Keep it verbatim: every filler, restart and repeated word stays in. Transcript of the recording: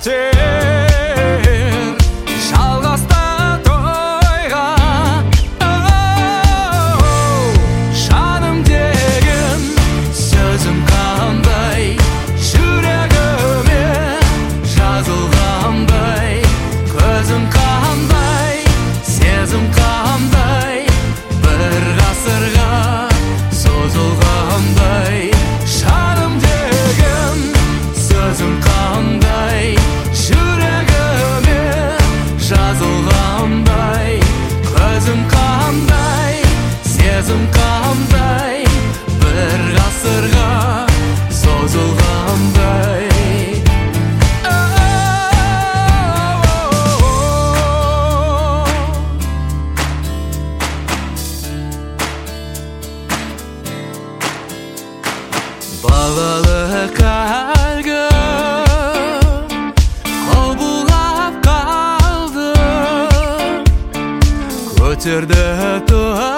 жетер жалғаста тойға. Жаным деген сөзім қандай, жүрегіме жазылғандай, көзім қандай, сезім қандай, бір ғасырға созылғандай. Жаным деген сөзім қандай, жүрегіме жазылғандай, көзім қандай, сезім қандай, бір ғасырға созылғандай. Бағалы кәлгім қол бұлап қалды, көтерді